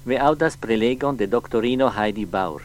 ve audas prelegon de doctorino Heidi Baur.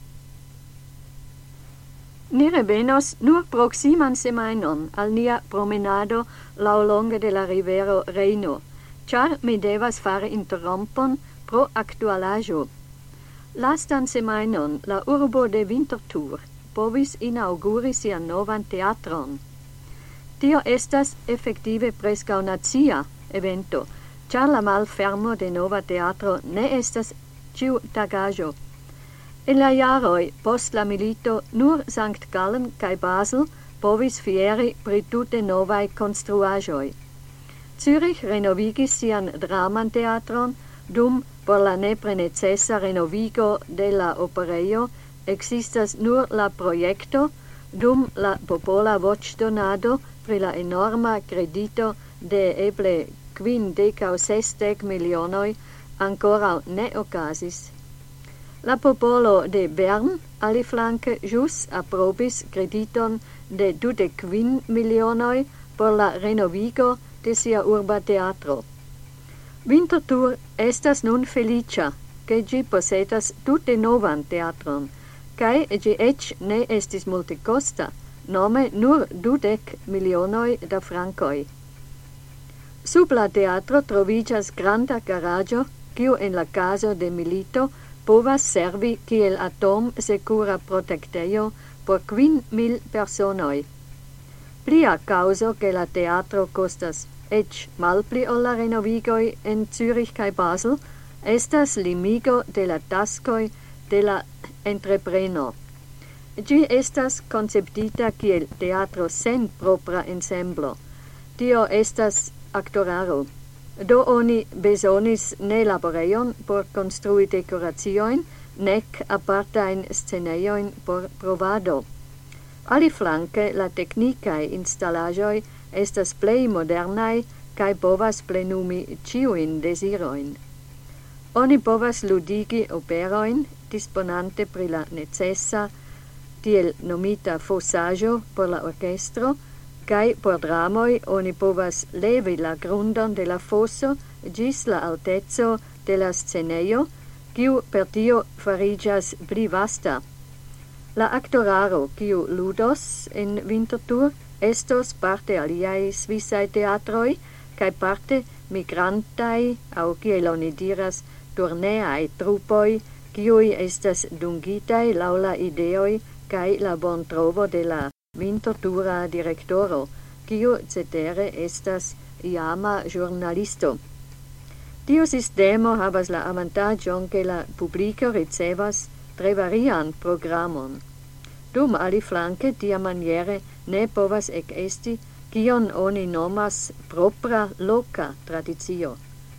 Ni revenos nur proximan semainon al nia promenado laŭlonge de la rivero Rejno, char mi devas fari interrompon pro actualaĵo. Lastan semainon la urbo de Winterthur povis inauguri sian novan teatron. Tio estas effektive preskaŭ nacia evento, char la malfermo de nova teatro ne estas ĉiutagaĵo. En la jaroj post la milito nur St. Gallen kaj Basel povis fieri pri tute novaj konstruaĵoj. Zürich renovigis sian draman teatron, dum por la nepre necesa renovigo de la operejo existas nur la projekto, dum la popola voĉdonado pri la enorma kredito de eble 50 aŭ 60 milionoj ankoraŭ ne okazis. La popolo de Bern aliflanke ĵus aprobis krediton de 25 milionoj por la renovigo de sia urba teatro. Winterthur estas nun feliĉa, ke ĝi posedas tute novan teatron, kaj ĝi eĉ ne estis multekosta, nome nur 20 milionoj da frankoj. Sub la teatro troviĝas granda garaĝo, kiu en la kazo de milito povas servi kiel atom-sekura protektejo por 5,000 personoj. Plia kaŭzo ke la teatro kostas eĉ malpli ol la renovigoj en Zürich kaj Basel estas limigo de la taskoj de la entrepreno. Ĝi estas konceptita kiel teatro sen propra ensemblo. Tio estas aktoraro. Do oni bezonis ne laborejon por konstrui dekoraciojn, nek apartajn scenejojn por provado. Aliflanke la teknikaj instalaĵoj estas plej modernaj kaj povas plenumi ĉiujn dezirojn. Oni povas ludigi operojn disponante pri la necesa, tiel nomita fosaĵo por la orkestro, kaj por dramoj oni povas levi la grundon de la foso ĝis la alteco de la scenejo, kiu per tio fariĝas pli vasta. La aktoraro, kiu ludos en Winterthur, estos parte aliaj svisaj teatroj kaj parte migrantaj aŭ kiel oni diras turneaj trupoj, kiuj estas dungitaj laŭ la ideoj kaj la bontrovo de la Winterthura direktoro, kiu cetere estas iama ĵurnalisto. Tiu sistemo havas la avantaĝon ke la publiko ricevas tre varian programon. Dum aliflanke tiamaniere ne povas ekesti kion oni nomas propra loka tradicio.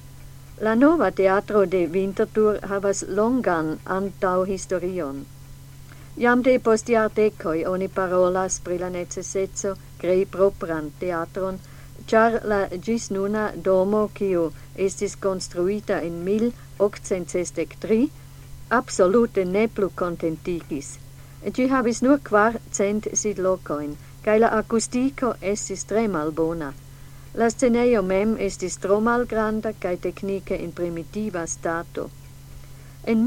La nova teatro de Winterthur havas longan antaŭhistorion. Jam de post jardekoj oni parolas pri la neceseco krei propran teatron, ĉar la ĝis nuna domo, kiu estis konstruita en 1863, absolute ne plu kontentigis. Ĝi havis nur 400 sidlokojn, kaj la akustiko estis tre malbona. La scenejo mem estis tro malgranda kaj teknike en primitiva stato. En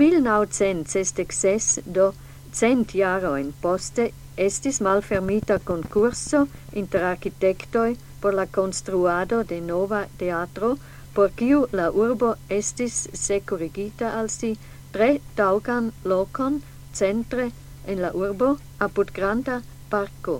1966 do 100 jarojn poste estis malfermita konkurso inter arkitektoj por la konstruado de nova teatro, por kiu la urbo estis sekurigita al si tre taŭgan lokon centre en la urbo apud granda parko.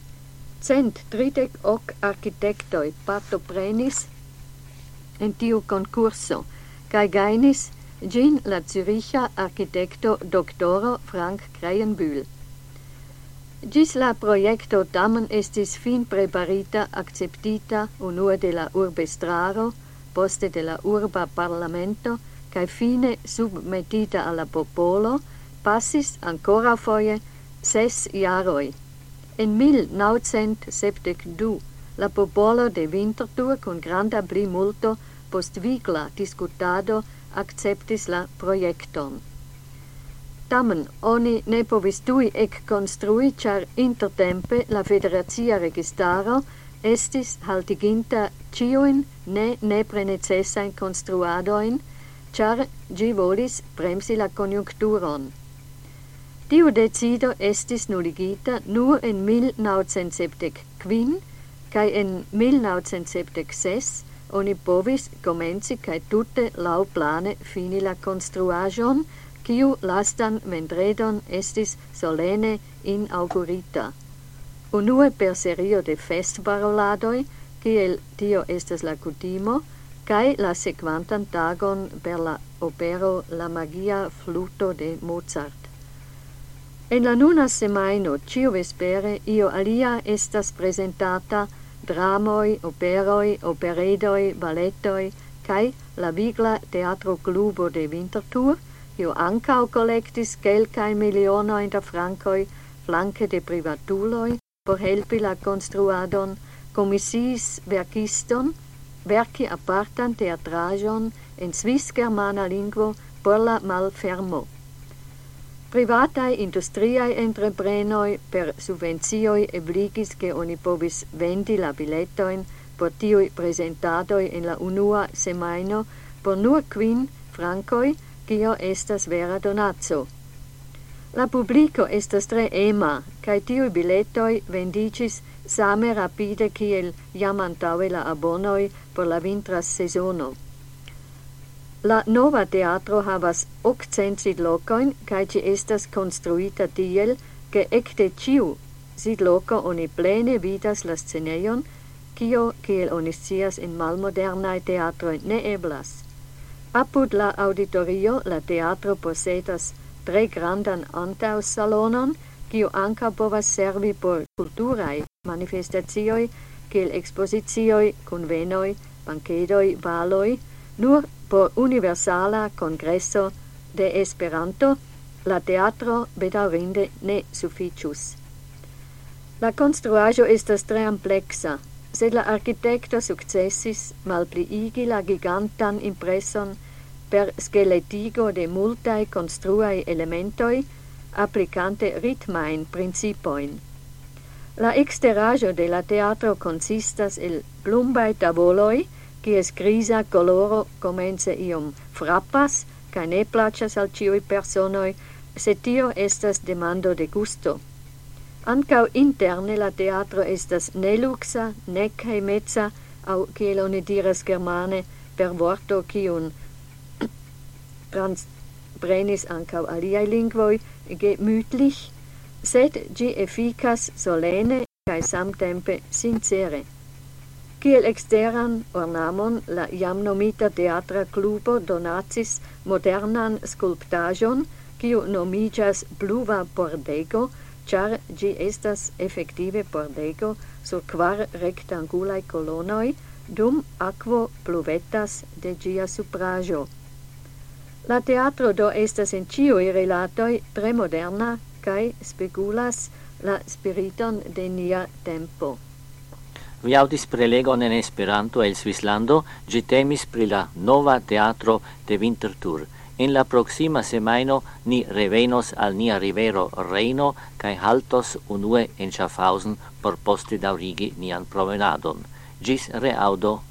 138 arkitektoj partoprenis en tiu konkurso kaj gajnis ĝin la Züricha arkitekto doktoro Frank Kreienbühl. Ĝis la projekto tamen estis fin preparita, akceptita unue de la urbestraro, poste de la urba parlamento kaj fine submetita al la popolo, pasis ankoraŭfoje 6 jaroj. En 1972 la popolo de Winterthur kun granda plimulto post vigla diskutado acceptis la projekton. Tamen oni ne povis tuj ekkonstrui, ĉar intertempe la federacia registaro estis haltiginta ĉiujn nepre necesajn konstruadojn char gi volis bremsi la conjuncturon. Tiu decido estis nuligita nur en 1975, kai en 1976 oni povis comenci kai tutte lau plane fini la construajon, kiu lastan vendredon estis solene inaugurita. Unue per serio de festbaroladoi, kiel tio estas la kutimo, kai la sequantan tagon per la opero La magia fluto de Mozart. En la nuna semaino, ciu vespere, io alia estas presentata dramoi, operoi, operedoi, ballettoi, kai la vigla teatro clubo de Winterthur, io ancao collectis quelcae milionoin da francoi flanque de privatuloi, por helpi la construadon, commissis verkiston, verki apartan teatrajon en svis-germana lingvo por la malfermo. Privatae industriae entreprenoi per subventioi ebligis che oni povis vendi la bilettoin por tiui presentadoi en la unua semaino por nur 5 francoi, kio estas vera donatso. La publico estas tre ema, kai tiui bilettoi vendicis same rapide kiel jam antaue la abonoi por la vintra sezono. La nova teatro havas 800 sidlocoin, kai ci estas construita tiel, che ecte ciu sidloco oni plene vidas la sceneion, kio, kiel oni scias in malmodernae teatroi, ne eblas. Apud la auditorio la teatro posedas tre grandan antaŭsalonon, kiu ankaŭ povas servi por kulturaj manifestacioj, kiel ekspozicioj, kunvenoj, bankedoj, baloj, nur por universala kongreso de Esperanto, la teatro bedaŭrinde ne suficius. La konstruaĵo estas tre ampleksa, sed la arkitekto sukcesis malpliigi la gigantan impreson per skeletigo de multae construae elementoi, applicante ritmain principoin. La exterajo de la teatro consistas el plumbae tavoloi, kies grisa coloro comence iom frappas, ca ne placas al ciui personoi, se tio estas demando de gusto. Ancau interne la teatro estas ne luxa, nec hemetza, au kiel oni diras germane, per vorto kiun transprenis ancau aliae lingvoi, gemütlich, sed gi efficas solene cae samtempe sincere. Kiel exteran ornamon la jam nomita teatra clubo donacis modernan sculptajon, kiu nomigas Bluva pordego, char gi estas effective pordego sur 4 rectangulae colonnoi, dum aquo pluvetas de gia suprajo. La teatro do estas en ciui relatoi tre moderna, cae spegulas la spiriton de nia tempo. Vi audis prelegon en Esperanto el Svislando, gi temis pri la nova teatro de Winterthur. En la proxima semaino ni revenos al nia rivero Reino cae haltos unue en Schaffhausen por poste daurigi nian promenadon. Gis reaudo.